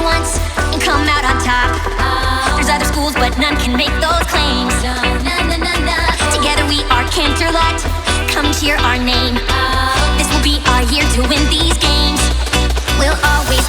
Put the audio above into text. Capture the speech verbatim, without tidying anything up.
once and come out on top. There's other schools, but none can make those claims. Together we are Canterlot. Come cheer our name. This will be our year to win these games. We'll always